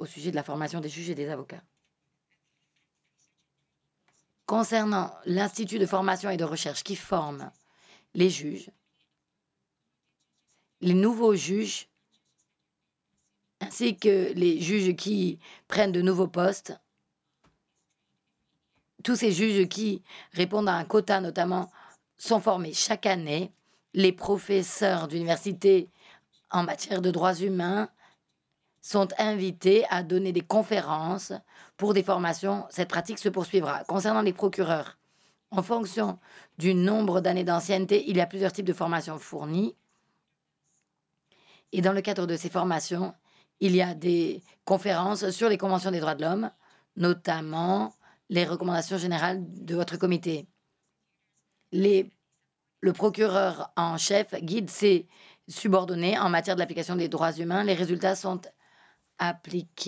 au sujet de la formation des juges et des avocats. Concernant l'Institut de formation et de recherche qui forme les juges, les nouveaux juges, ainsi que les juges qui prennent de nouveaux postes, tous ces juges qui répondent à un quota notamment sont formés chaque année. Les professeurs d'université en matière de droits humains sont invités à donner des conférences pour des formations. Cette pratique se poursuivra. Concernant les procureurs, en fonction du nombre d'années d'ancienneté, il y a plusieurs types de formations fournies. Et dans le cadre de ces formations, il y a des conférences sur les conventions des droits de l'homme, notamment les recommandations générales de votre comité. Le procureur en chef guide ses subordonnés en matière de l'application des droits humains. Les résultats sont appliqués